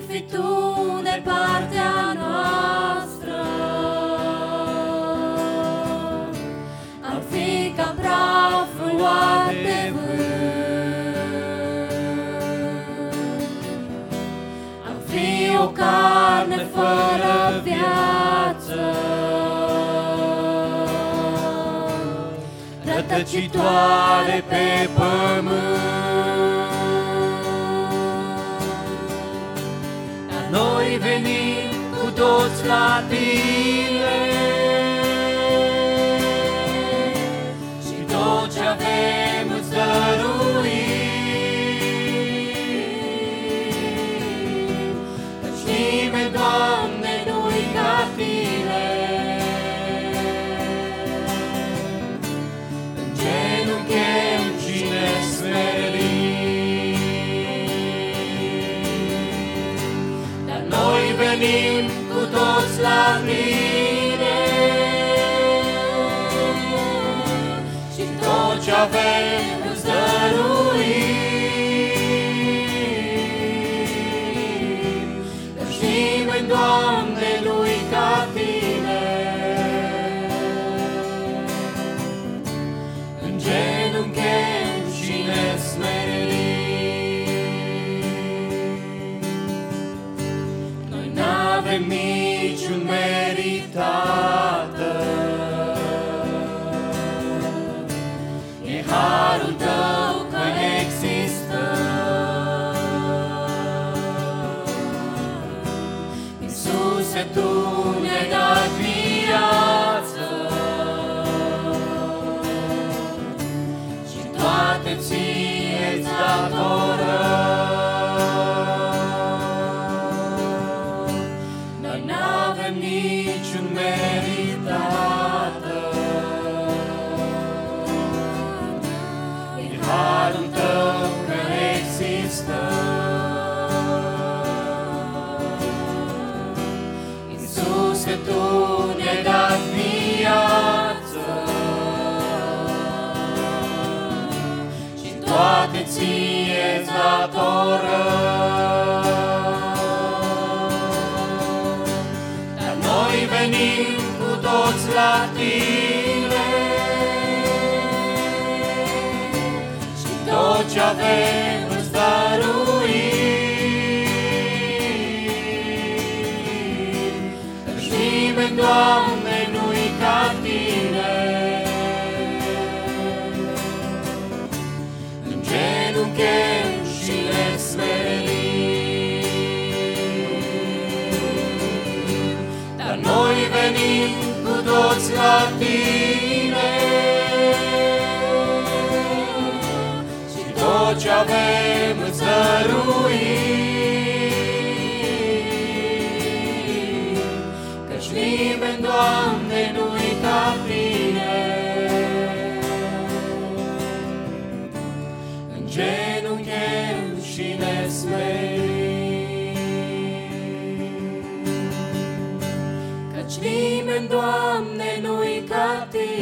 fi Tu de partea noastră. Am fi ca praful luat de vânt, am fi o carne fără viață, rătăcitoare pe pământ. Dar noi venim cu toți la Tine și tot ce avem îți dăruim, căci nimeni, Doamne, nu-i ca Tine. În genunchi și ne smerim, dar noi venim cu toți la Tine și tot ce avem îți dăruim, căci nimeni, Doamne, nu-i ca Tine. În genunchi și ne smerim, noi n-avem niciun merit, Tată, e harul Tău că există. Iisuse, Tu ne-ai dat viață și toate Ție-ți datorăm. Noi n-avem niciun merit, Tată, e harul Tău că există. Iisuse, Tu ne-ai dat viață și toate Ție-ți datorăm. Dar noi venim cu toți la Tine și tot ce avem îți dăruim, căci nimeni, Doamne, nu-i ca Tine. În genunchi și ne smerim, dar noi venim cu toți la Tine și tot ce avem îți dăruim, căci nimeni, Doamne, nu-i ca Tine. În genunchi și ne smerim, căci nimeni, Doamne, nu-i ca Tine.